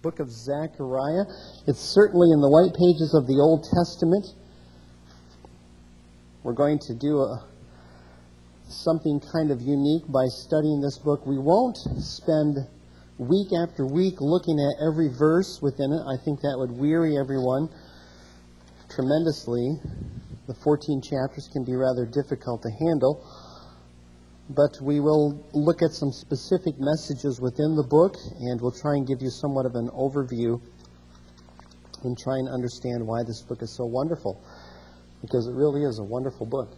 book of Zechariah. It's certainly in the white pages of the Old Testament. We're going to do something kind of unique by studying this book. We won't spend week after week looking at every verse within it. I think that would weary everyone tremendously. The 14 chapters can be rather difficult to handle. But we will look at some specific messages within the book, and we'll try and give you somewhat of an overview and try and understand why this book is so wonderful, because it really is a wonderful book.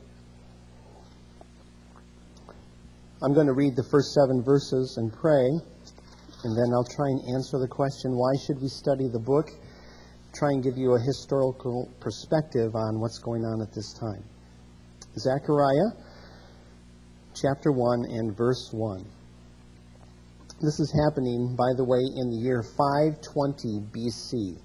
I'm going to read the first 7 verses and pray, and then I'll try and answer the question, why should we study the book? Try and give you a historical perspective on what's going on at this time. Zechariah chapter 1 and verse 1. This is happening, by the way, in the year 520 BC.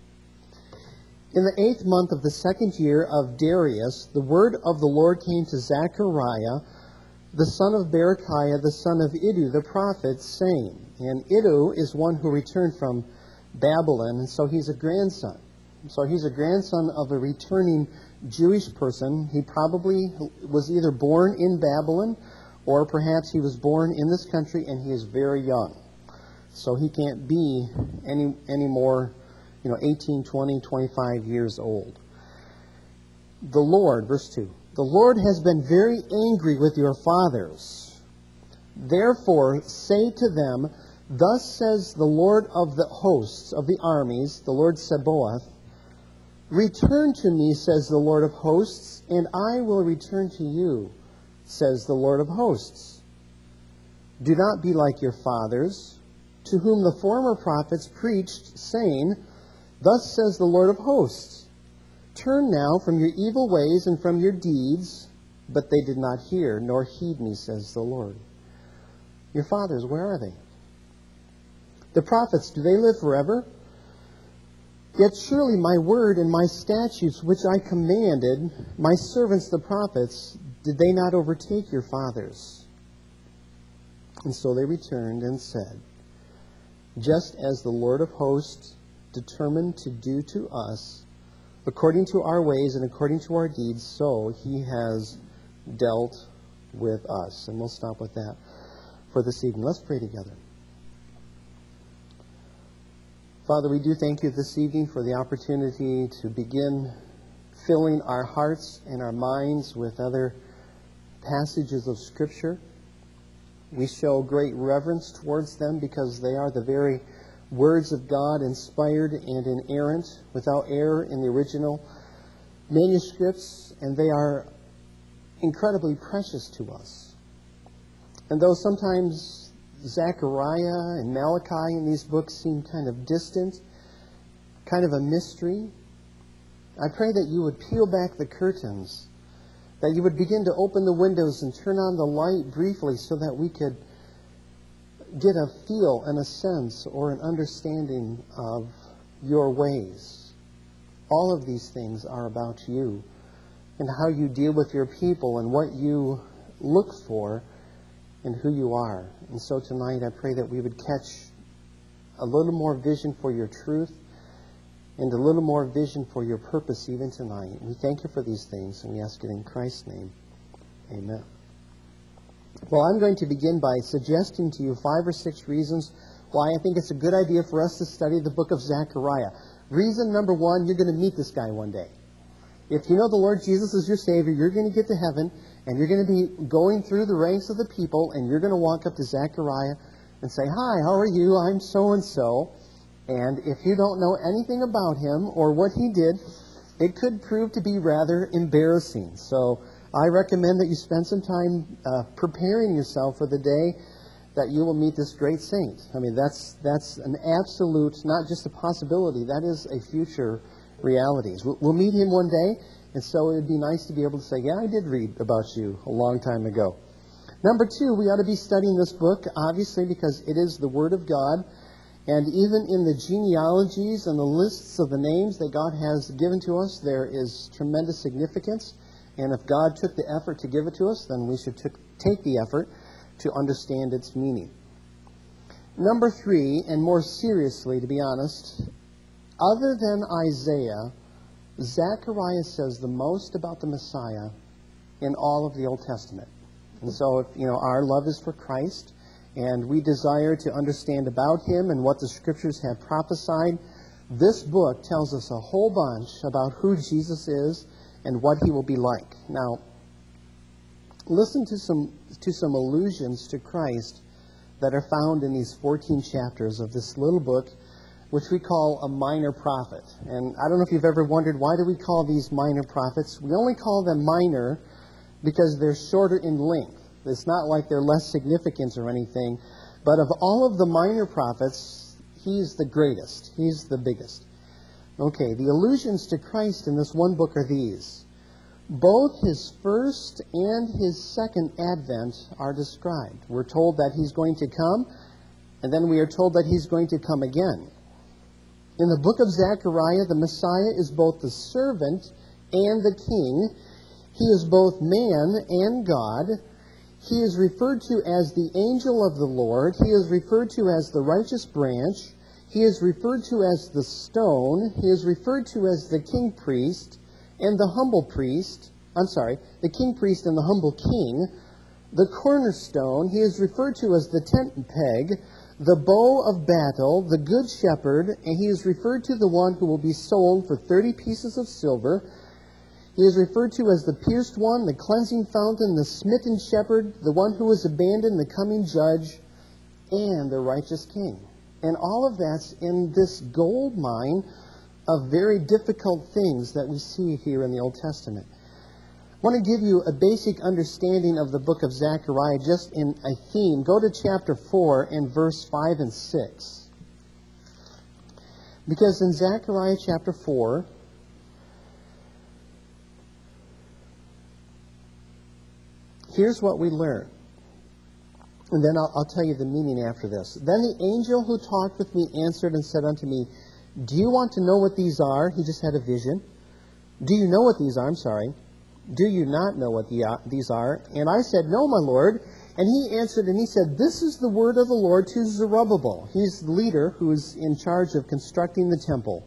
In the 8th month of the 2nd year of Darius, the word of the Lord came to Zechariah, the son of Berechiah, the son of Iddo, the prophet, saying, and Iddo is one who returned from Babylon, and so he's a grandson. So he's a grandson of a returning Jewish person. He probably was either born in Babylon, or perhaps he was born in this country and he is very young. So he can't be any more, 18, 20, 25 years old. The Lord, verse 2, the Lord has been very angry with your fathers. Therefore say to them, thus says the Lord of the hosts of the armies, the Lord Sabaoth, return to me, says the Lord of hosts, and I will return to you, says the Lord of hosts. Do not be like your fathers, to whom the former prophets preached, saying, thus says the Lord of hosts, turn now from your evil ways and from your deeds, but they did not hear nor heed me, says the Lord. Your fathers, where are they? The prophets, do they live forever? Yet surely my word and my statutes which I commanded my servants the prophets, did they not overtake your fathers? And so they returned and said, just as the Lord of hosts determined to do to us, according to our ways and according to our deeds, so he has dealt with us. And we'll stop with that for this evening. Let's pray together. Father, we do thank you this evening for the opportunity to begin filling our hearts and our minds with other passages of Scripture. We show great reverence towards them because they are the very words of God, inspired and inerrant, without error in the original manuscripts, and they are incredibly precious to us. And though sometimes Zechariah and Malachi in these books seem kind of distant, kind of a mystery, I pray that you would peel back the curtains, that you would begin to open the windows and turn on the light briefly so that we could get a feel and a sense or an understanding of your ways. All of these things are about you and how you deal with your people and what you look for and who you are. And so tonight I pray that we would catch a little more vision for your truth and a little more vision for your purpose even tonight. We thank you for these things, and we ask it in Christ's name. Amen. Well, I'm going to begin by suggesting to you 5 or 6 reasons why I think it's a good idea for us to study the book of Zechariah. Reason number 1, you're going to meet this guy one day. If you know the Lord Jesus is your Savior, you're going to get to heaven, and you're going to be going through the ranks of the people, and you're going to walk up to Zechariah and say, hi, how are you? I'm so-and-so. And if you don't know anything about him or what he did, it could prove to be rather embarrassing. So I recommend that you spend some time preparing yourself for the day that you will meet this great saint. I mean, that's an absolute, not just a possibility, that is a future reality. We'll meet him one day, and so it would be nice to be able to say, yeah, I did read about you a long time ago. Number 2, we ought to be studying this book, obviously, because it is the Word of God. And even in the genealogies and the lists of the names that God has given to us, there is tremendous significance. And if God took the effort to give it to us, then we should take the effort to understand its meaning. Number 3, and more seriously, to be honest, other than Isaiah, Zechariah says the most about the Messiah in all of the Old Testament. And so, if our love is for Christ, and we desire to understand about Him and what the Scriptures have prophesied, this book tells us a whole bunch about who Jesus is and what He will be like. Now, listen to some allusions to Christ that are found in these 14 chapters of this little book, which we call a minor prophet. And I don't know if you've ever wondered, why do we call these minor prophets? We only call them minor because they're shorter in length. It's not like they're less significant or anything, but of all of the minor prophets, he's the greatest. He's the biggest. Okay, the allusions to Christ in this one book are these. Both His first and His second advent are described. We're told that He's going to come, and then we are told that He's going to come again. In the book of Zechariah, the Messiah is both the servant and the king. He is both man and God. He is referred to as the angel of the Lord. He is referred to as the righteous branch. He is referred to as the stone. He is referred to as the king priest and the humble priest. The king priest and the humble king. The cornerstone. He is referred to as the tent peg, the bow of battle, the good shepherd, and he is referred to the one who will be sold for 30 pieces of silver. He is referred to as the pierced one, the cleansing fountain, the smitten shepherd, the one who was abandoned, the coming judge, and the righteous king. And all of that's in this gold mine of very difficult things that we see here in the Old Testament. I want to give you a basic understanding of the book of Zechariah just in a theme. Go to chapter 4 and verse 5 and 6. Because in Zechariah chapter 4, here's what we learn. And then I'll tell you the meaning after this. Then the angel who talked with me answered and said unto me, Do you want to know what these are? He just had a vision. Do you know what these are? Do you not know what these are? And I said, No, my Lord. And he answered and he said, This is the word of the Lord to Zerubbabel. He's the leader who is in charge of constructing the temple.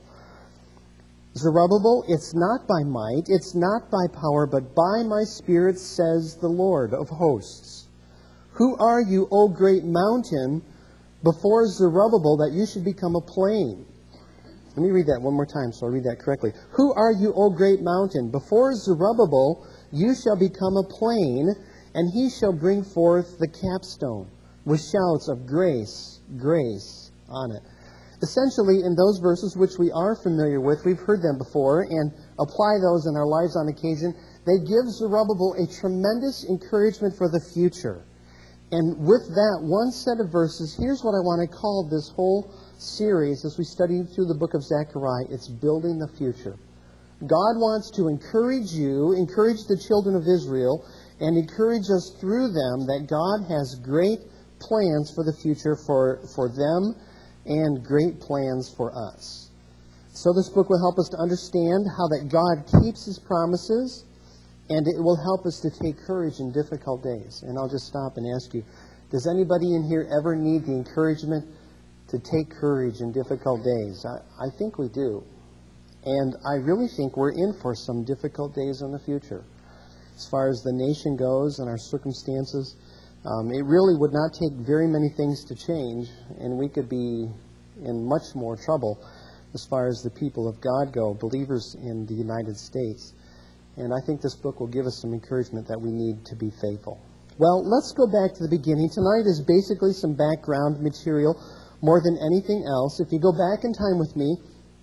Zerubbabel, it's not by might, it's not by power, but by my Spirit, says the Lord of hosts. Who are you, O great mountain, before Zerubbabel, that you should become a plain? Let me read that one more time so I'll read that correctly. Who are you, O great mountain? Before Zerubbabel, you shall become a plain, and he shall bring forth the capstone with shouts of grace, grace on it. Essentially, in those verses which we are familiar with, we've heard them before and apply those in our lives on occasion, they give Zerubbabel a tremendous encouragement for the future. And with that one set of verses, here's what I want to call this whole series as we study through the book of Zechariah. It's building the future. God wants to encourage you, encourage the children of Israel, and encourage us through them that God has great plans for the future for them and great plans for us. So this book will help us to understand how that God keeps His promises, and it will help us to take courage in difficult days. And I'll just stop and ask you, does anybody in here ever need the encouragement to take courage in difficult days? I think we do. And I really think we're in for some difficult days in the future. As far as the nation goes and our circumstances, it really would not take very many things to change, and we could be in much more trouble as far as the people of God go, believers in the United States. And I think this book will give us some encouragement that we need to be faithful. Well, let's go back to the beginning. Tonight is basically some background material more than anything else. If you go back in time with me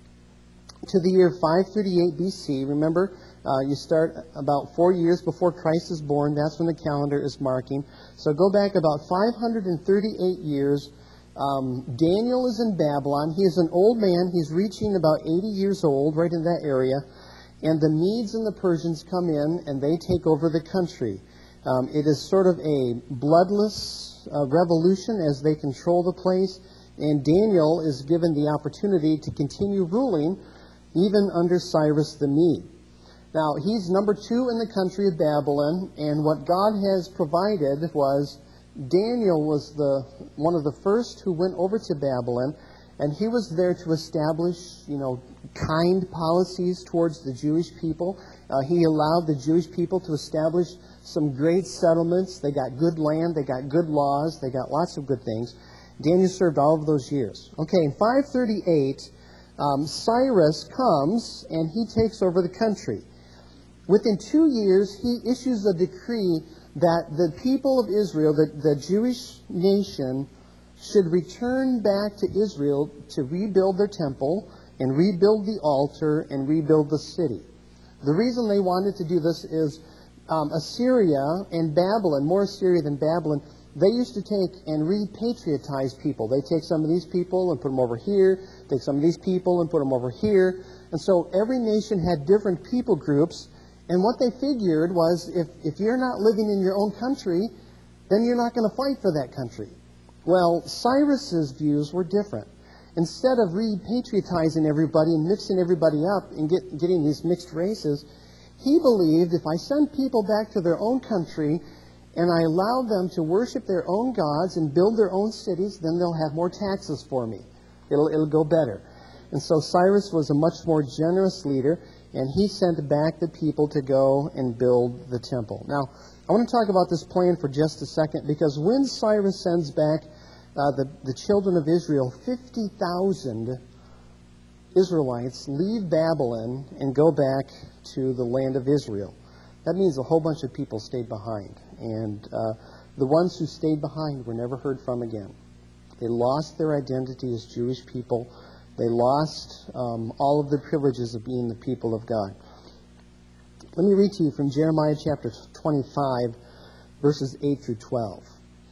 to the year 538 BC, remember, you start about 4 years before Christ is born. That's when the calendar is marking. So go back about 538 years. Daniel is in Babylon. He is an old man. He's reaching about 80 years old, right in that area. And the Medes and the Persians come in, and they take over the country. It is sort of a bloodless revolution as they control the place. And Daniel is given the opportunity to continue ruling even under Cyrus the Mede. Now, he's number 2 in the country of Babylon, and what God has provided was Daniel was one of the first who went over to Babylon, and he was there to establish, kind policies towards the Jewish people. He allowed the Jewish people to establish some great settlements. They got good land, they got good laws, they got lots of good things. Daniel served all of those years. Okay, in 538, Cyrus comes and he takes over the country. Within 2 years, he issues a decree that the people of Israel, the Jewish nation, should return back to Israel to rebuild their temple and rebuild the altar and rebuild the city. The reason they wanted to do this is Assyria and Babylon, more Assyria than Babylon, they used to take and repatriotize people. They take some of these people and put them over here, take some of these people and put them over here. And so every nation had different people groups. And what they figured was if you're not living in your own country, then you're not going to fight for that country. Well, Cyrus's views were different. Instead of repatriotizing everybody and mixing everybody up and getting these mixed races, he believed if I send people back to their own country and I allow them to worship their own gods and build their own cities, then they'll have more taxes for me. It'll go better. And so Cyrus was a much more generous leader, and he sent back the people to go and build the temple. Now, I want to talk about this plan for just a second, because when Cyrus sends back the children of Israel, 50,000 Israelites leave Babylon and go back to the land of Israel. That means a whole bunch of people stayed behind. And the ones who stayed behind were never heard from again. They lost their identity as Jewish people. They lost all of the privileges of being the people of God. Let me read to you from Jeremiah chapter 25, verses 8 through 12.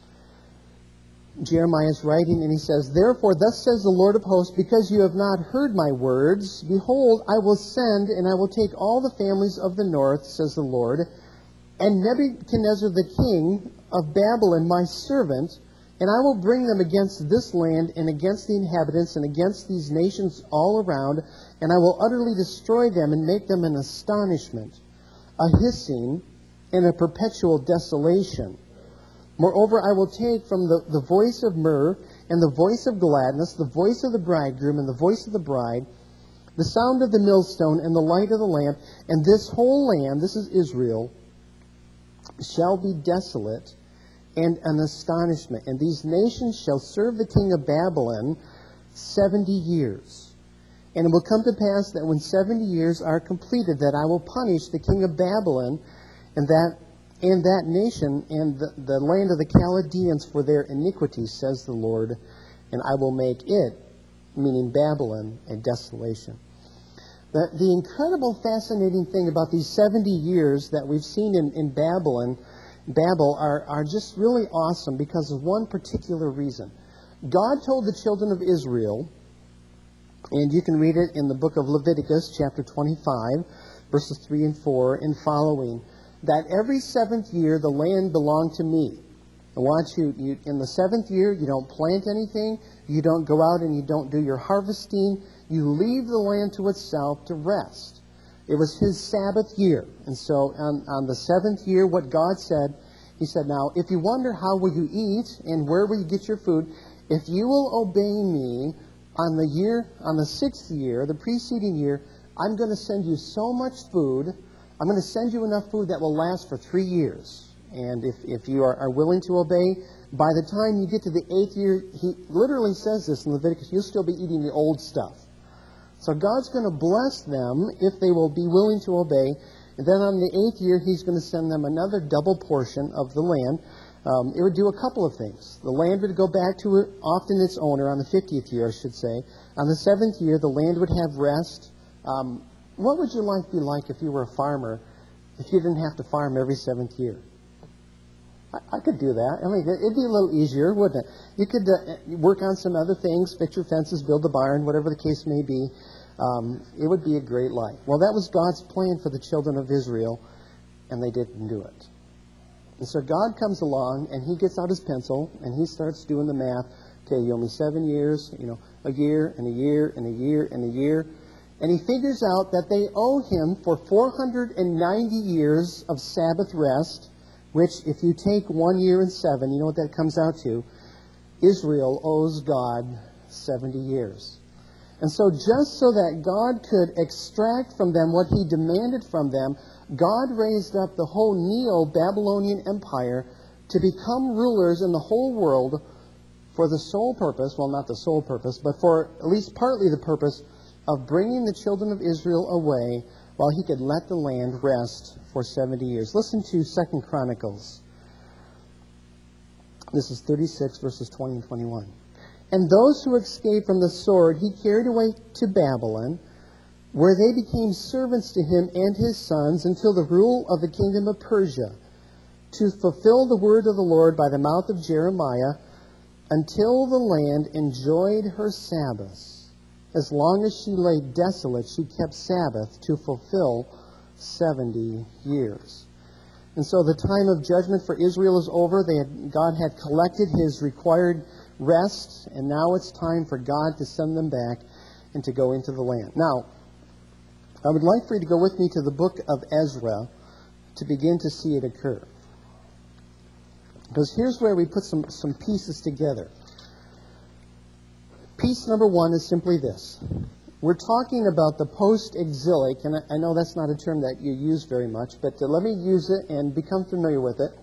Jeremiah is writing, and he says, "Therefore, thus says the Lord of hosts, because you have not heard my words, behold, I will send, and I will take all the families of the north, says the Lord, and Nebuchadnezzar the king of Babylon, my servant, and I will bring them against this land and against the inhabitants and against these nations all around, and I will utterly destroy them and make them an astonishment, a hissing, and a perpetual desolation. Moreover, I will take from the voice of myrrh and the voice of gladness, the voice of the bridegroom and the voice of the bride, the sound of the millstone and the light of the lamp, and this whole land," this is Israel, "shall be desolate and an astonishment. And these nations shall serve the king of Babylon 70 years. And it will come to pass that when 70 years are completed, that I will punish the king of Babylon and that nation and the land of the Chaldeans for their iniquities, says the Lord, and I will make it," meaning Babylon, "a desolation." The incredible, fascinating thing about these 70 years that we've seen in Babel are just really awesome because of one particular reason. God told the children of Israel, and you can read it in the book of Leviticus, chapter 25, verses 3 and 4 and following, that every seventh year the land belonged to me. I want you in the seventh year, you don't plant anything, you don't go out and you don't do your harvesting, you leave the land to itself to rest. It was his Sabbath year. And so on the seventh year, what God said, he said, "Now, if you wonder how will you eat and where will you get your food, if you will obey me on the sixth year, the preceding year, I'm going to send you so much food. I'm going to send you enough food that will last for 3 years. And if you are willing to obey, by the time you get to the 8th year," he literally says this in Leviticus, "you'll still be eating the old stuff." So God's going to bless them if they will be willing to obey. And then on the 8th year, he's going to send them another double portion of the land. It would do a couple of things. The land would go back to often its owner on the 50th year, I should say. On the 7th year, the land would have rest. What would your life be like if you were a farmer, if you didn't have to farm every 7th year? I could do that. I mean, it'd be a little easier, wouldn't it? You could work on some other things, fix your fences, build a barn, whatever the case may be. It would be a great life. Well, that was God's plan for the children of Israel, and they didn't do it. And so God comes along, and he gets out his pencil, and he starts doing the math. Okay, only 7 years, a year, and a year, and a year, and a year. And he figures out that they owe him for 490 years of Sabbath rest which if you take 1 year and 7, you know what that comes out to? Israel owes God 70 years. And so just so that God could extract from them what he demanded from them, God raised up the whole Neo-Babylonian Empire to become rulers in the whole world for the sole purpose, well, not the sole purpose, but for at least partly the purpose of bringing the children of Israel away while he could let the land rest for 70 years. Listen to 2 Chronicles. This is 36, verses 20 and 21. And those who escaped from the sword he carried away to Babylon, where they became servants to him and his sons until the rule of the kingdom of Persia, to fulfill the word of the Lord by the mouth of Jeremiah, until the land enjoyed her Sabbaths. As long as she lay desolate, she kept Sabbath to fulfill 70 years. And so the time of judgment for Israel is over. God had collected his required rest, and now it's time for God to send them back and to go into the land. Now, I would like for you to go with me to the book of Ezra to begin to see it occur. Because here's where we put some pieces together. Piece number 1 is simply this. We're talking about the post-exilic, and I know that's not a term that you use very much, but let me use it and become familiar with it.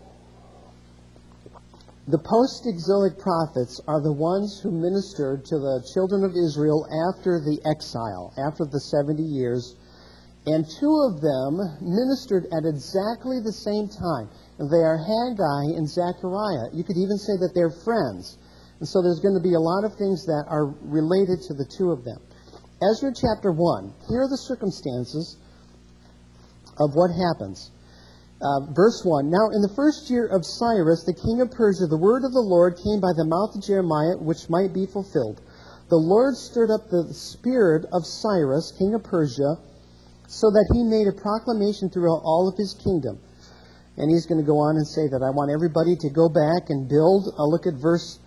The post-exilic prophets are the ones who ministered to the children of Israel after the exile, after the 70 years, and 2 of them ministered at exactly the same time. They are Haggai and Zechariah. You could even say that they're friends. And so there's going to be a lot of things that are related to the 2 of them. Ezra chapter 1, here are the circumstances of what happens. Verse 1, Now in the first year of Cyrus, the king of Persia, the word of the Lord came by the mouth of Jeremiah, which might be fulfilled. The Lord stirred up the spirit of Cyrus, king of Persia, so that he made a proclamation throughout all of his kingdom. And he's going to go on and say that I want everybody to go back and build. Look at verse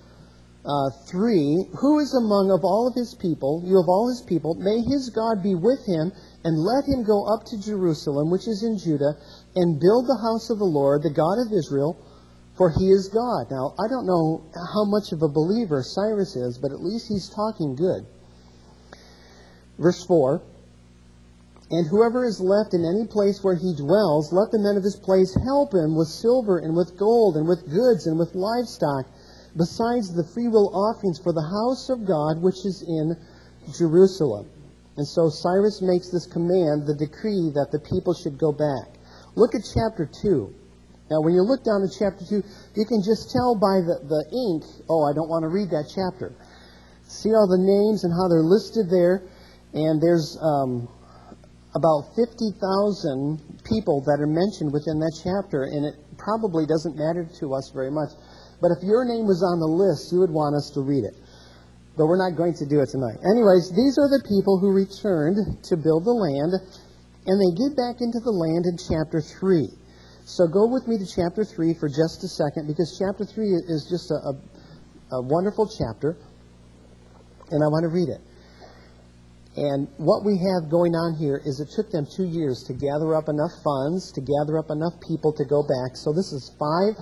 3, Who is among of all of his people, you of all his people, may his God be with him, and let him go up to Jerusalem, which is in Judah, and build the house of the Lord, the God of Israel, for he is God. Now, I don't know how much of a believer Cyrus is, but at least he's talking good. Verse 4, And whoever is left in any place where he dwells, let the men of his place help him with silver and with gold and with goods and with livestock, besides the freewill offerings for the house of God which is in Jerusalem. And so Cyrus makes this command, the decree that the people should go back. Look at chapter 2. Now when you look down at chapter 2, you can just tell by the ink, I don't want to read that chapter. See all the names and how they're listed there. And there's about 50,000 people that are mentioned within that chapter, and it probably doesn't matter to us very much. But if your name was on the list, you would want us to read it. But we're not going to do it tonight. Anyways, these are the people who returned to build the land, and they get back into the land in chapter 3. So go with me to chapter 3 for just a second, because chapter 3 is just a wonderful chapter, and I want to read it. And what we have going on here is it took them 2 years to gather up enough funds, to gather up enough people to go back. So this is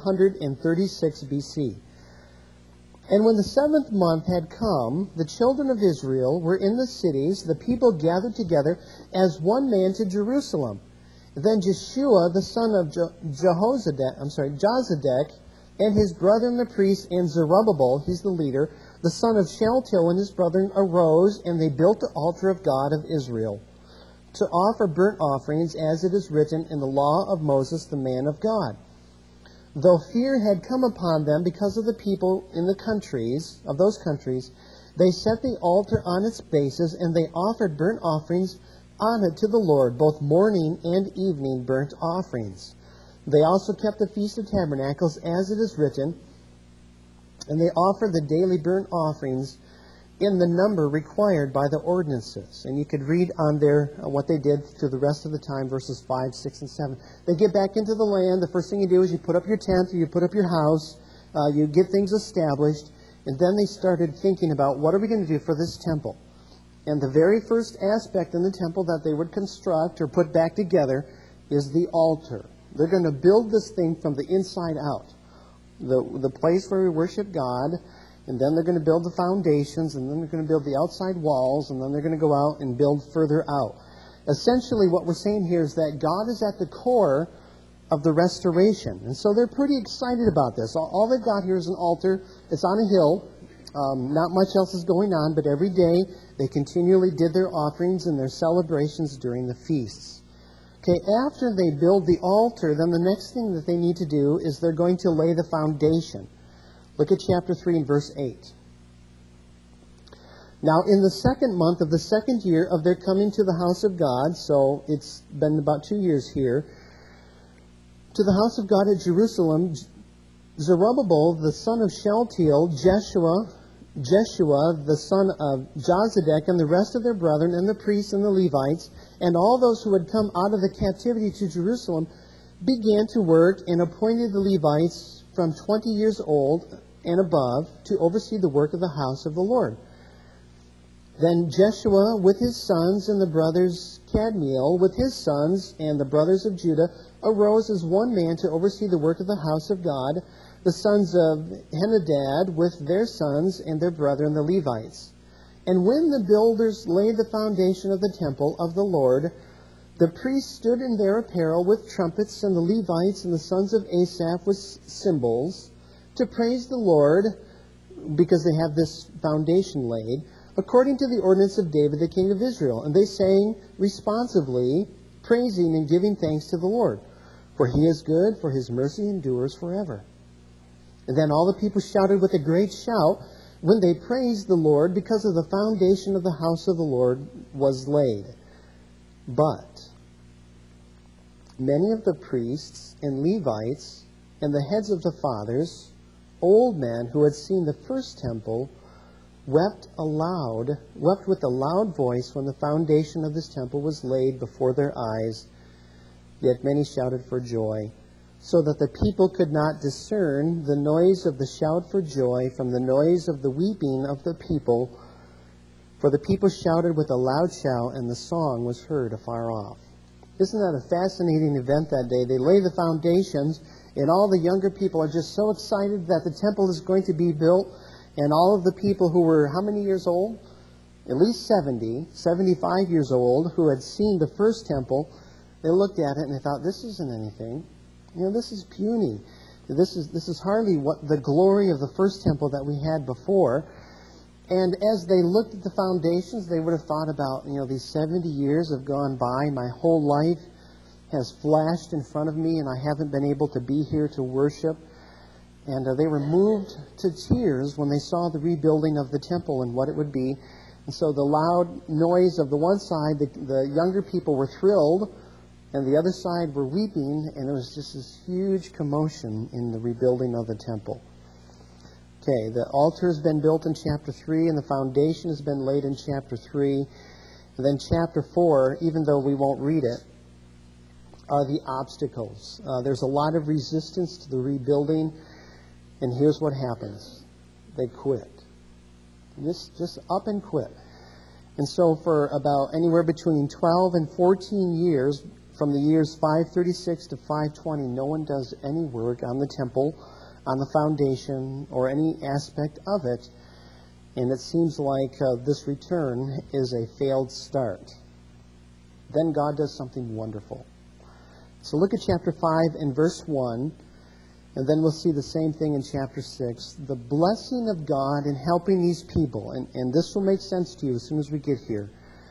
536 BC. And when the 7th month had come, the children of Israel were in the cities, the people gathered together as one man to Jerusalem. Then Jeshua, the son of Jozadak, and his brethren the priests, and Zerubbabel, he's the leader, the son of Shealtiel and his brethren arose, and they built the altar of God of Israel, to offer burnt offerings, as it is written in the law of Moses, the man of God. Though fear had come upon them because of the people in the countries, of those countries, they set the altar on its bases, and they offered burnt offerings on it to the Lord, both morning and evening burnt offerings. They also kept the Feast of Tabernacles, as it is written, and they offered the daily burnt offerings in the number required by the ordinances. And you could read on there what they did through the rest of the time, verses 5, 6, and 7. They get back into the land. The first thing you do is you put up your tent, or you put up your house, you get things established, and then they started thinking about, what are we going to do for this temple? And the very first aspect in the temple that they would construct or put back together is the altar. They're going to build this thing from the inside out. The place where we worship God, and then they're going to build the foundations, and then they're going to build the outside walls, and then they're going to go out and build further out. Essentially, what we're saying here is that God is at the core of the restoration. And so they're pretty excited about this. All they've got here is an altar. It's on a hill. Not much else is going on, but every day they continually did their offerings and their celebrations during the feasts. Okay, after they build the altar, then the next thing that they need to do is they're going to lay the foundation. Look at chapter 3 and verse 8. Now, in the second month of the second year of their coming to the house of God, so it's been about 2 years here, to the house of God at Jerusalem, Zerubbabel, the son of Shealtiel, Jeshua, the son of Jozadak, and the rest of their brethren, and the priests and the Levites, and all those who had come out of the captivity to Jerusalem, began to work and appointed the Levites from 20 years old and above to oversee the work of the house of the Lord. Then Jeshua with his sons and the brothers Kadmiel with his sons and the brothers of Judah arose as one man to oversee the work of the house of God, the sons of Henadad with their sons and their brethren the Levites. And when the builders laid the foundation of the temple of the Lord, the priests stood in their apparel with trumpets, and the Levites and the sons of Asaph with cymbals, to praise the Lord, because they have this foundation laid, according to the ordinance of David the king of Israel. And they sang responsively, praising and giving thanks to the Lord. For he is good, for his mercy endures forever. And then all the people shouted with a great shout when they praised the Lord, because of the foundation of the house of the Lord was laid. But many of the priests and Levites and the heads of the fathers, old men who had seen the first temple, wept with a loud voice when the foundation of this temple was laid before their eyes. Yet many shouted for joy, so that the people could not discern the noise of the shout for joy from the noise of the weeping of the people. For the people shouted with a loud shout, and the song was heard afar off. Isn't that a fascinating event that day? They lay the foundations, and all the younger people are just so excited that the temple is going to be built. And all of the people who were, how many years old? At least 70, 75 years old, who had seen the first temple, they looked at it and they thought, this isn't anything. You know, this is puny. This is hardly what the glory of the first temple that we had before. And as they looked at the foundations, they would have thought about, these 70 years have gone by. My whole life has flashed in front of me, and I haven't been able to be here to worship. And they were moved to tears when they saw the rebuilding of the temple and what it would be. And so the loud noise of the one side, the younger people were thrilled, and the other side were weeping, and there was just this huge commotion in the rebuilding of the temple. Okay, the altar has been built in chapter 3, and the foundation has been laid in chapter 3. And then chapter 4, even though we won't read it, are the obstacles. There's a lot of resistance to the rebuilding. And here's what happens. They quit. Just up and quit. And so for about anywhere between 12 and 14 years, from the years 536 to 520, no one does any work on the temple, on the foundation, or any aspect of it. And it seems like this return is a failed start. Then God does something wonderful. So look at chapter 5 and verse 1. And then we'll see the same thing in chapter 6. The blessing of God in helping these people. And this will make sense to you as soon as we get here.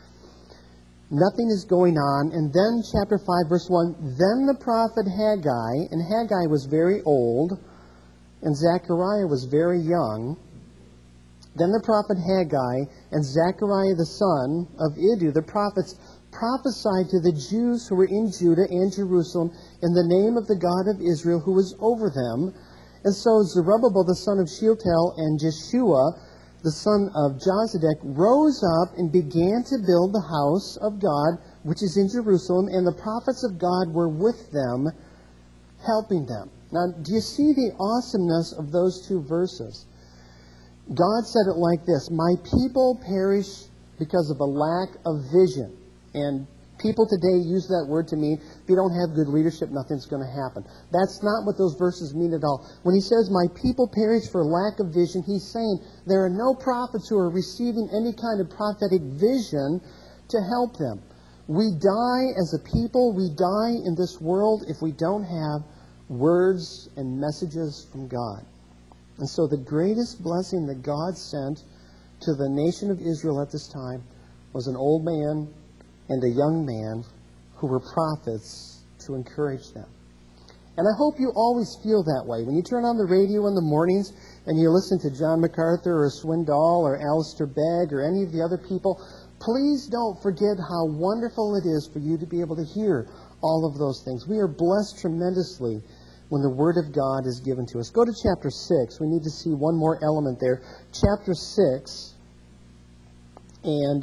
Nothing is going on. And then chapter 5, verse 1. Then the prophet Haggai, and Haggai was very old, and Zechariah was very young. Then the prophet Haggai and Zechariah the son of Iddu, the prophets, prophesied to the Jews who were in Judah and Jerusalem in the name of the God of Israel who was over them. And so Zerubbabel the son of Shealtiel and Jeshua the son of Jozadak rose up and began to build the house of God which is in Jerusalem, and the prophets of God were with them, helping them. Now, do you see the awesomeness of those two verses? God said it like this: my people perish because of a lack of vision. And People today use that word to mean if you don't have good leadership, nothing's going to happen. That's not what those verses mean at all. When he says, my people perish for lack of vision, he's saying there are no prophets who are receiving any kind of prophetic vision to help them. We die as a people, we die in this world if we don't have words and messages from God. And so the greatest blessing that God sent to the nation of Israel at this time was an old man and a young man who were prophets to encourage them. And I hope you always feel that way. When you turn on the radio in the mornings and you listen to John MacArthur or Swindoll or Alistair Begg or any of the other people, please don't forget how wonderful it is for you to be able to hear all of those things. We are blessed tremendously when the Word of God is given to us. Go to chapter 6. We need to see one more element there. Chapter 6 and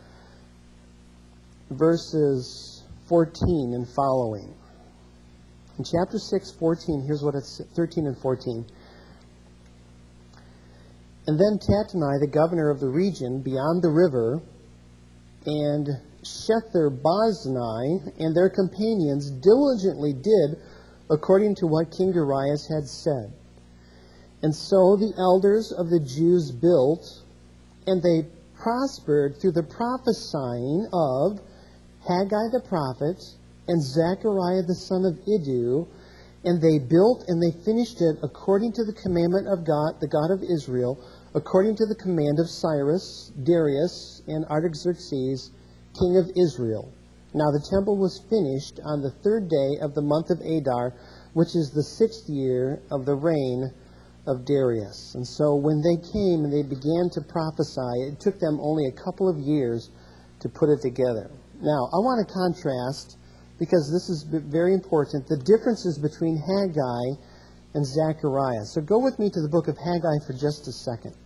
verses 14 and following. In chapter 6, 14, here's what it's 13 and 14. And then Tattenai, the governor of the region beyond the river, and Shether-Boznai and their companions diligently did according to what King Darius had said. And so the elders of the Jews built, and they prospered through the prophesying of Haggai the prophet and Zechariah the son of Iddu, and they built and they finished it according to the commandment of God, the God of Israel, according to the command of Cyrus, Darius, and Artaxerxes, king of Israel. Now the temple was finished on the 3rd day of the month of Adar, which is the 6th year of the reign of Darius. And so when they came and they began to prophesy, it took them only a couple of years to put it together. Now, I want to contrast, because this is very important, the differences between Haggai and Zechariah. So go with me to the book of Haggai for just a second.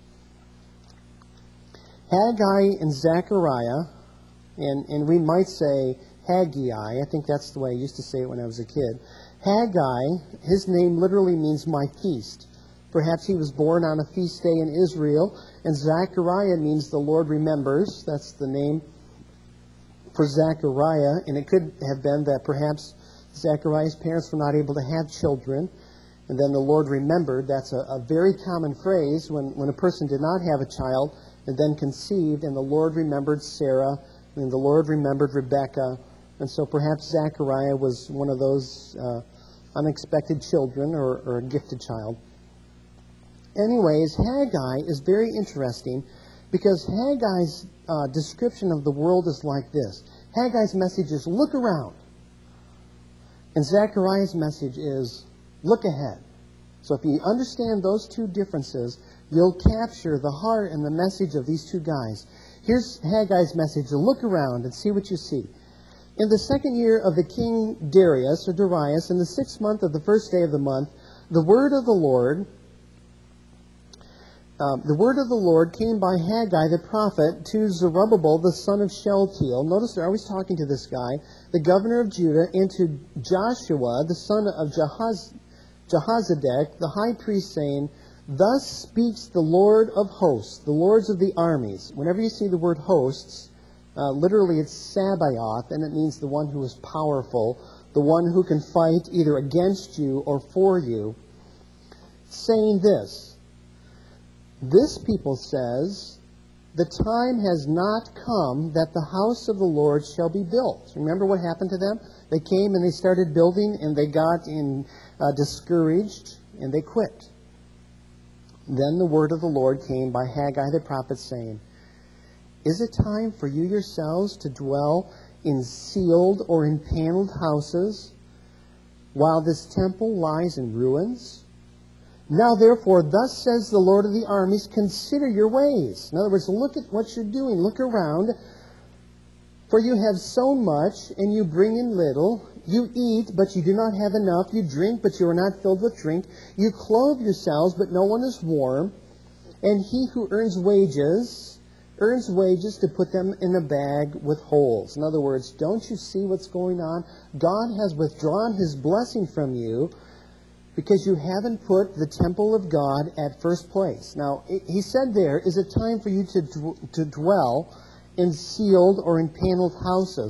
Haggai and Zechariah, and we might say Haggai, I think that's the way I used to say it when I was a kid. Haggai, his name literally means my feast. Perhaps he was born on a feast day in Israel, and Zechariah means the Lord remembers. That's the name for Zechariah, and it could have been that perhaps Zechariah's parents were not able to have children, and then the Lord remembered. That's a very common phrase when a person did not have a child and then conceived, and the Lord remembered Sarah, and the Lord remembered Rebekah, and so perhaps Zechariah was one of those unexpected children or a gifted child. Anyways, Haggai is very interesting because Haggai's description of the world is like this. Haggai's message is, look around. And Zechariah's message is, look ahead. So if you understand those two differences, you'll capture the heart and the message of these two guys. Here's Haggai's message. Look around and see what you see. In the 2nd year of the king Darius, or Darius, in the 6th month of the 1st day of the month, the word of the Lord came by Haggai the prophet to Zerubbabel the son of Shealtiel. Notice they're always talking to this guy, the governor of Judah, and to Joshua the son of Jehozadak, the high priest, saying, Thus speaks the Lord of hosts, the lords of the armies. Whenever you see the word hosts, literally it's Sabaoth, and it means the one who is powerful, the one who can fight either against you or for you, saying this. This people says, the time has not come that the house of the Lord shall be built. Remember what happened to them? They came and they started building and they got discouraged and they quit. Then the word of the Lord came by Haggai the prophet saying, Is it time for you yourselves to dwell in sealed or in paneled houses while this temple lies in ruins? Now, therefore, thus says the Lord of the armies, consider your ways. In other words, look at what you're doing. Look around. For you have sown much, and you bring in little. You eat, but you do not have enough. You drink, but you are not filled with drink. You clothe yourselves, but no one is warm. And he who earns wages to put them in a bag with holes. In other words, don't you see what's going on? God has withdrawn His blessing from you, because you haven't put the temple of God at first place. Now, he said there, is it time for you to dwell in sealed or in paneled houses?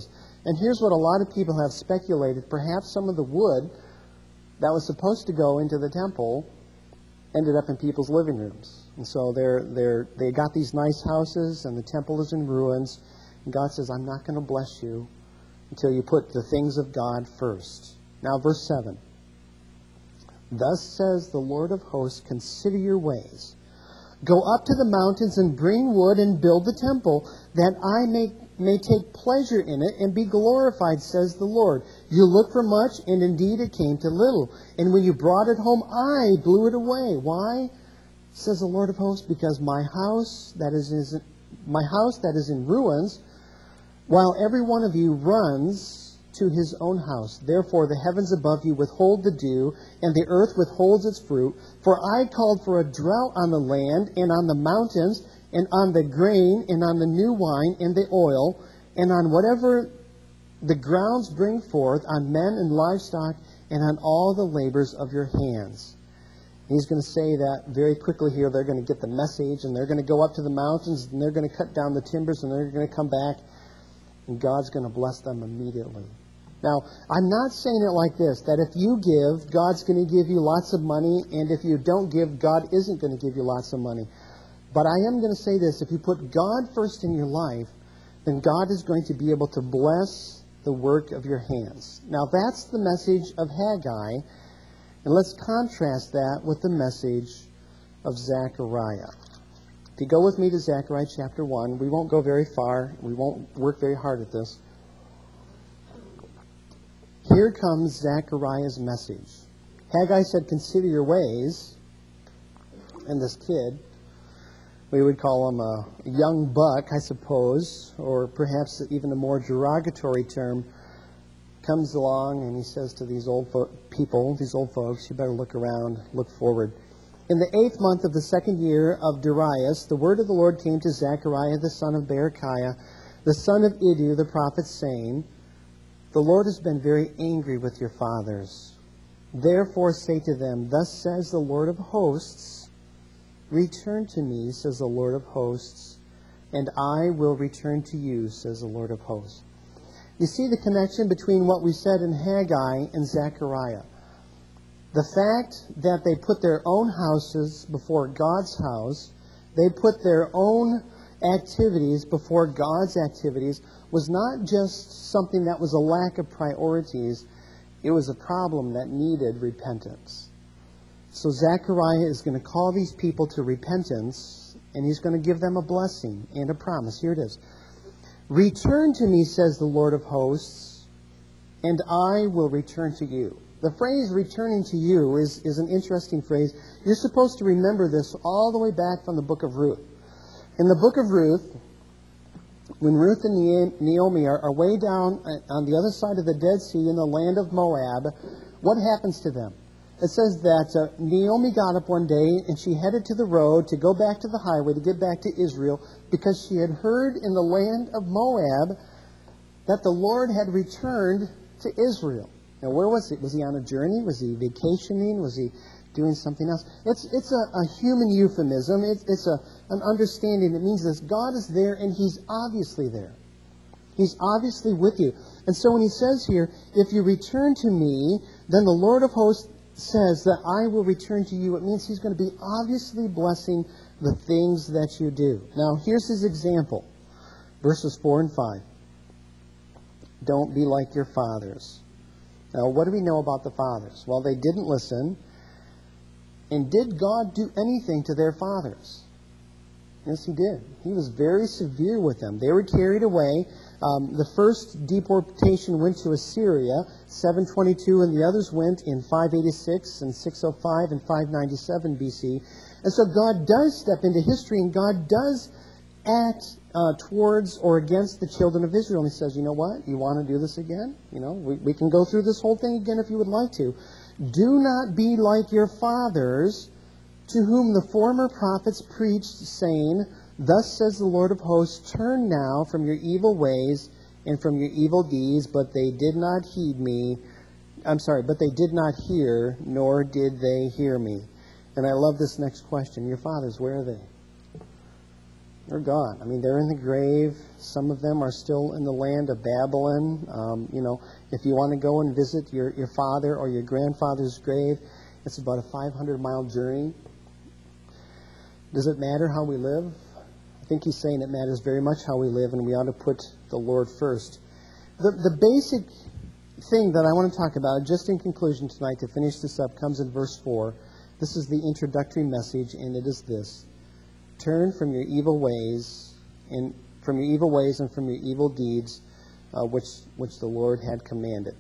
And here's what a lot of people have speculated. Perhaps some of the wood that was supposed to go into the temple ended up in people's living rooms. And so they got these nice houses, and the temple is in ruins. And God says, I'm not going to bless you until you put the things of God first. Now, verse 7. Thus says the Lord of hosts, consider your ways. Go up to the mountains and bring wood and build the temple, that I may take pleasure in it and be glorified, says the Lord. You looked for much, and indeed it came to little. And when you brought it home, I blew it away. Why? Says the Lord of hosts, because my house that is in ruins, while every one of you runs to his own house. Therefore the heavens above you withhold the dew, and the earth withholds its fruit. For I called for a drought on the land, and on the mountains, and on the grain, and on the new wine, and the oil, and on whatever the grounds bring forth, on men and livestock, and on all the labors of your hands. He's going to say that very quickly here. They're going to get the message, and they're going to go up to the mountains, and they're going to cut down the timbers, and they're going to come back, and God's going to bless them immediately. Now, I'm not saying it like this, that if you give, God's going to give you lots of money, and if you don't give, God isn't going to give you lots of money. But I am going to say this, if you put God first in your life, then God is going to be able to bless the work of your hands. Now, that's the message of Haggai, and let's contrast that with the message of Zechariah. If you go with me to Zechariah chapter 1, we won't go very far, we won't work very hard at this. Here comes Zechariah's message. Haggai said, consider your ways. And this kid, we would call him a young buck, I suppose, or perhaps even a more derogatory term, comes along and he says to these old people, these old folks, you better look around, look forward. In the 8th month of the 2nd year of Darius, the word of the Lord came to Zechariah, the son of Berechiah, the son of Iddu, the prophet, saying, the Lord has been very angry with your fathers. Therefore say to them, thus says the Lord of hosts, return to me, says the Lord of hosts, and I will return to you, says the Lord of hosts. You see the connection between what we said in Haggai and Zechariah. The fact that they put their own houses before God's house, they put their own activities before God's activities, was not just something that was a lack of priorities, it was a problem that needed repentance. So Zechariah is going to call these people to repentance, and he's going to give them a blessing and a promise. Here it is. Return to me, says the Lord of hosts, and I will return to you. The phrase returning to you is an interesting phrase. You're supposed to remember this all the way back from the book of Ruth. In the book of Ruth, when Ruth and Naomi are way down on the other side of the Dead Sea in the land of Moab, what happens to them? It says that Naomi got up one day and she headed to the road to go back to the highway to get back to Israel because she had heard in the land of Moab that the Lord had returned to Israel. Now, where was he? Was he on a journey? Was he vacationing? Was he doing something else? It's a human euphemism. It's an understanding. It means this: God is there, and He's obviously there. He's obviously with you. And so when He says here, if you return to me, then the Lord of hosts says that I will return to you. It means He's going to be obviously blessing the things that you do. Now, here's His example. Verses 4 and 5. Don't be like your fathers. Now, what do we know about the fathers? Well, they didn't listen. And did God do anything to their fathers? Yes, He did. He was very severe with them. They were carried away. The first deportation went to Assyria, 722, and the others went in 586 and 605 and 597 BC. And so God does step into history, and God does act towards or against the children of Israel. And He says, you know what? You want to do this again? You know, we can go through this whole thing again if you would like to. Do not be like your fathers, to whom the former prophets preached, saying, thus says the Lord of hosts, turn now from your evil ways and from your evil deeds, but they did not heed me. But they did not hear, nor did they hear me. And I love this next question. Your fathers, where are they? They're gone. I mean, they're in the grave. Some of them are still in the land of Babylon. If you want to go and visit your father or your grandfather's grave, it's about a 500-mile journey. Does it matter how we live? I think he's saying it matters very much how we live, and we ought to put the Lord first. The basic thing that I want to talk about, just in conclusion tonight, to finish this up, comes in verse 4. This is the introductory message, and it is this: turn from your evil ways and from your evil deeds, which the Lord had commanded.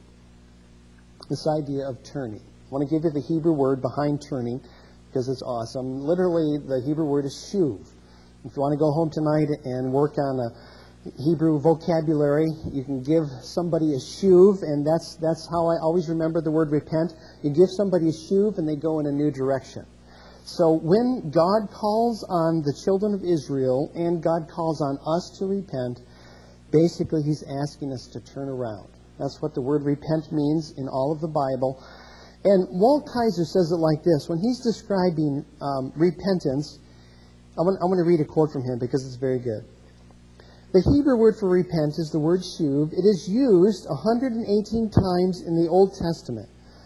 This idea of turning. I want to give you the Hebrew word behind turning because it's awesome. Literally, the Hebrew word is shuv. If you want to go home tonight and work on a Hebrew vocabulary, you can give somebody a shuv, and that's how I always remember the word repent. You give somebody a shuv, and they go in a new direction. So when God calls on the children of Israel and God calls on us to repent, basically He's asking us to turn around. That's what the word repent means in all of the Bible. And Walt Kaiser says it like this. When he's describing repentance, I want to read a quote from him because it's very good. The Hebrew word for repent is the word shuv. It is used 118 times in the Old Testament.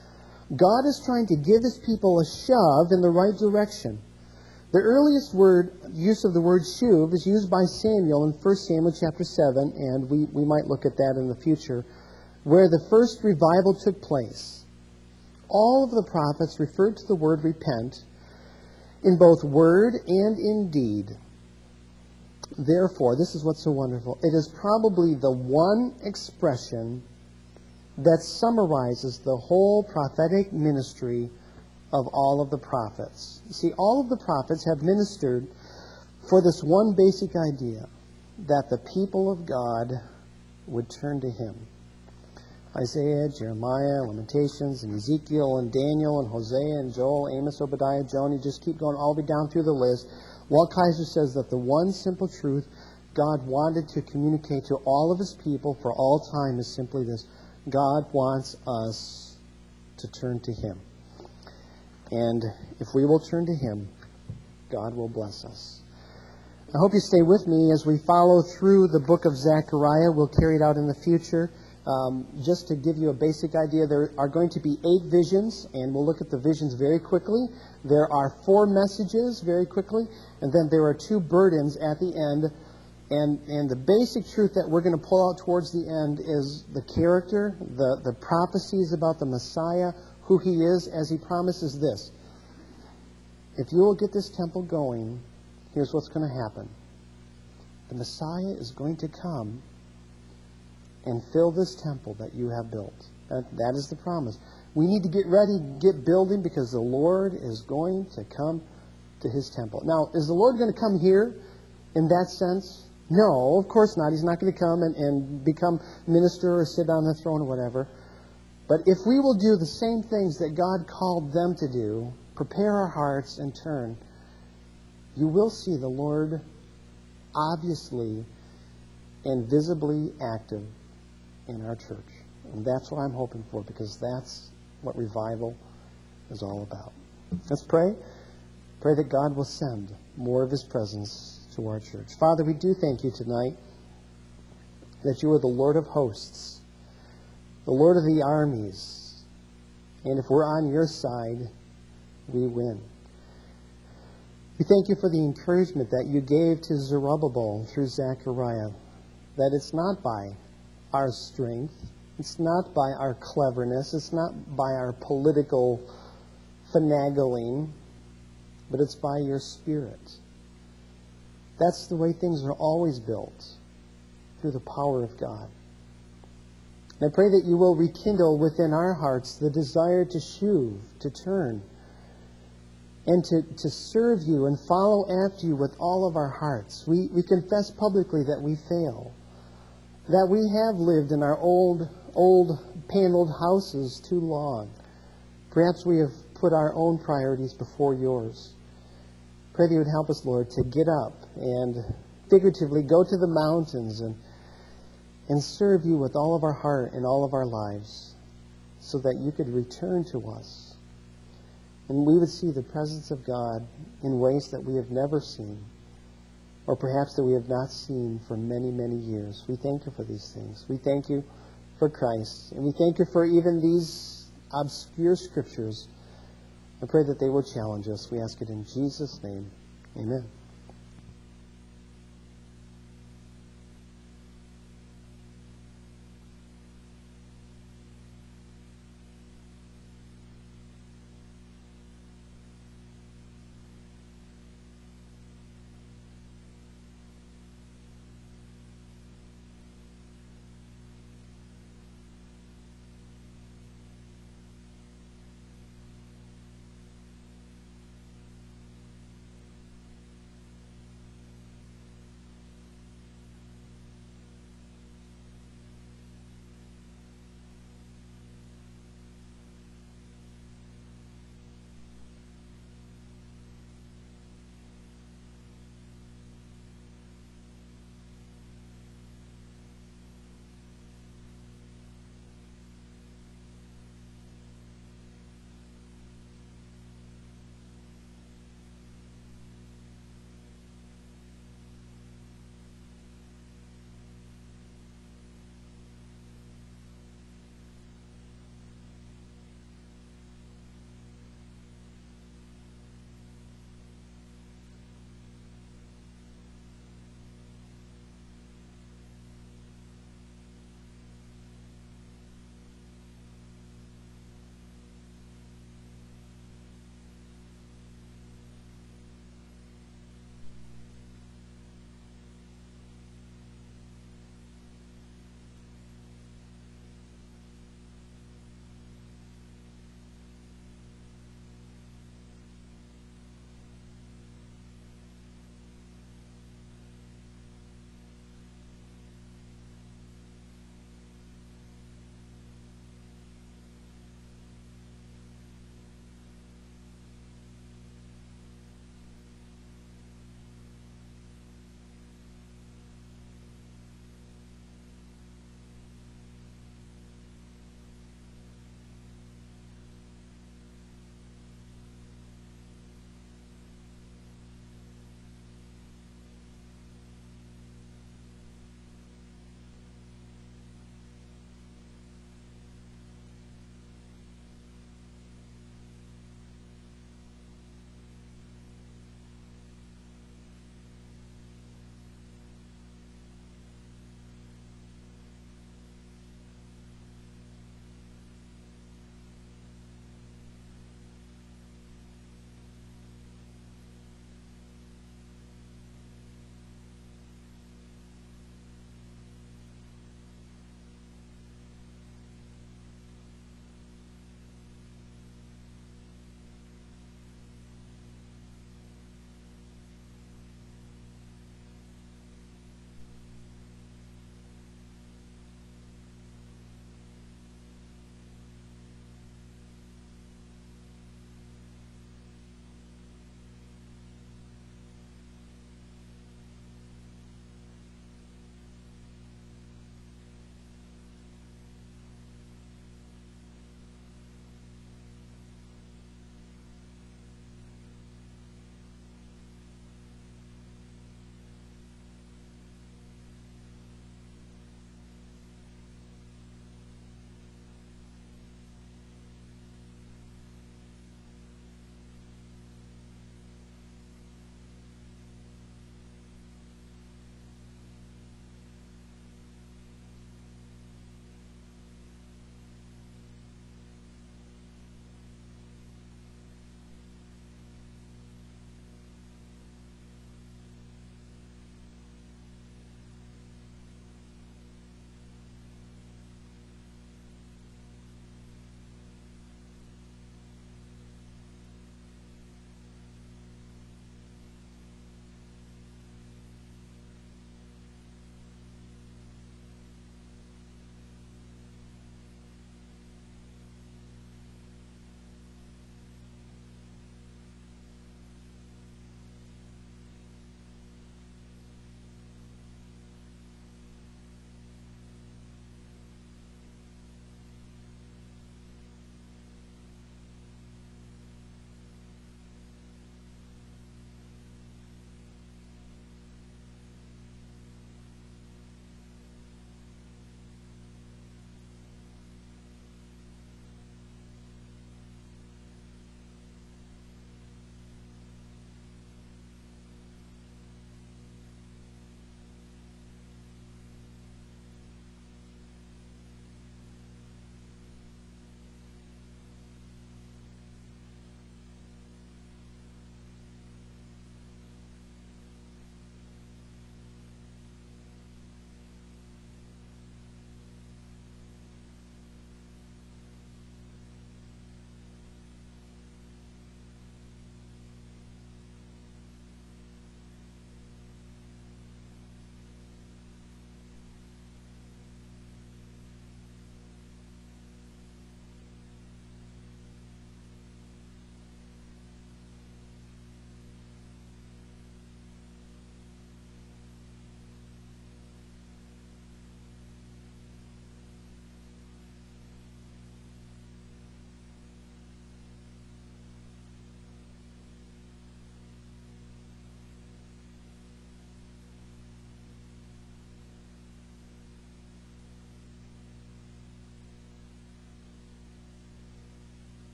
God is trying to give His people a shove in the right direction. The earliest use of the word shuv is used by Samuel in 1 Samuel chapter 7, and we might look at that in the future, where the first revival took place. All of the prophets referred to the word repent in both word and in deed. Therefore, this is what's so wonderful. It is probably the one expression that summarizes the whole prophetic ministry of all of the prophets. You see, all of the prophets have ministered for this one basic idea, that the people of God would turn to Him. Isaiah, Jeremiah, Lamentations, and Ezekiel, and Daniel, and Hosea, and Joel, Amos, Obadiah, Jonah, you just keep going all the way down through the list. Walt Kaiser says that the one simple truth God wanted to communicate to all of His people for all time is simply this: God wants us to turn to Him. And if we will turn to Him, God will bless us. I hope you stay with me as we follow through the book of Zechariah. We'll carry it out in the future. Just to give you a basic idea, there are going to be 8 visions, and we'll look at the visions very quickly. There are 4 messages very quickly, and then there are 2 burdens at the end. And the basic truth that we're going to pull out towards the end is the character, the prophecies about the Messiah, who He is, as He promises this: if you will get this temple going, here's what's going to happen. The Messiah is going to come and fill this temple that you have built. That is the promise. We need to get ready, get building, because the Lord is going to come to His temple. Now, is the Lord going to come here in that sense? No, of course not. He's not going to come and become minister or sit on the throne or whatever. But if we will do the same things that God called them to do, prepare our hearts and turn, you will see the Lord obviously and visibly active in our church. And that's what I'm hoping for, because that's what revival is all about. Let's pray. Pray that God will send more of His presence to our church. Father, we do thank You tonight that You are the Lord of hosts, the Lord of the armies. And if we're on Your side, we win. We thank You for the encouragement that You gave to Zerubbabel through Zechariah, that it's not by our strength, it's not by our cleverness, it's not by our political finagling, but it's by Your Spirit. That's the way things are always built, through the power of God. And I pray that You will rekindle within our hearts the desire to shuv, to turn, and to serve You and follow after You with all of our hearts. We confess publicly that we fail, that we have lived in our old paneled houses too long. Perhaps we have put our own priorities before Yours. Pray that You would help us, Lord, to get up and figuratively go to the mountains and serve You with all of our heart and all of our lives, so that You could return to us and we would see the presence of God in ways that we have never seen, or perhaps that we have not seen for many, many years. We thank you for these things. We thank you for Christ, and we thank you for even these obscure scriptures. I pray that they will challenge us. We ask it in Jesus' name. Amen.